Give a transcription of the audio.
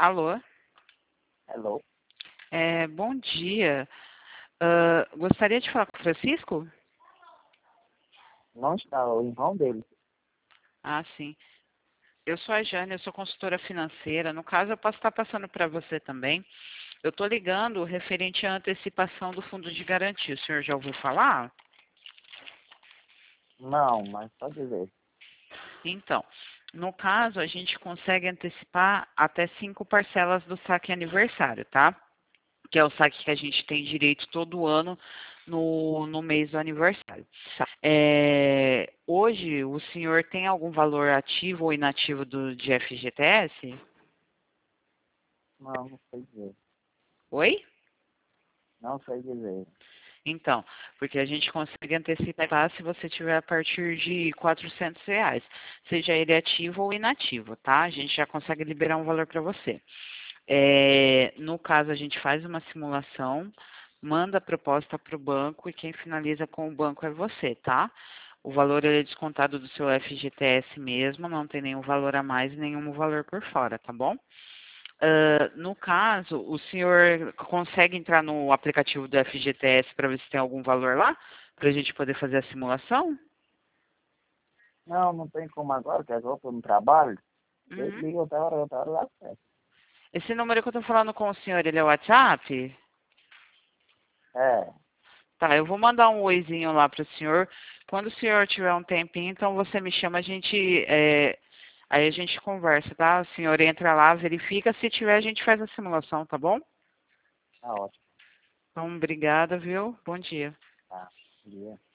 Alô? Hello? Bom dia. Gostaria de falar com o Francisco? Não está o irmão dele. Ah, sim. Eu sou a Jane, eu sou consultora financeira. No caso, eu posso estar passando para você também. Eu estou ligando referente à antecipação do fundo de garantia. O senhor já ouviu falar? Não, mas pode dizer. Então, no caso, a gente consegue antecipar até 5 parcelas do saque aniversário, tá? Que é o saque que a gente tem direito todo ano no mês do aniversário. Hoje, o senhor tem algum valor ativo ou inativo de FGTS? Não, não sei dizer. Oi? Não sei dizer. Então, porque a gente consegue antecipar se você tiver a partir de R$ 400, seja ele ativo ou inativo, tá? A gente já consegue liberar um valor para você. No caso, a gente faz uma simulação, manda a proposta para o banco e quem finaliza com o banco é você, tá? O valor ele é descontado do seu FGTS mesmo, não tem nenhum valor a mais e nenhum valor por fora, tá bom? No caso, o senhor consegue entrar no aplicativo do FGTS para ver se tem algum valor lá, para a gente poder fazer a simulação? Não, não tem como agora, que agora eu estou no trabalho. Ele Uhum. liga outra hora dá certo. Esse número que eu estou falando com o senhor, ele é o WhatsApp? É, Tá, eu vou mandar um oizinho lá para o senhor. Quando o senhor tiver um tempinho, então você me chama, aí a gente conversa, tá? O senhor entra lá, verifica, se tiver a gente faz a simulação, tá bom? tá ótimo. Então, obrigada, viu? Bom dia. Tá. Bom dia.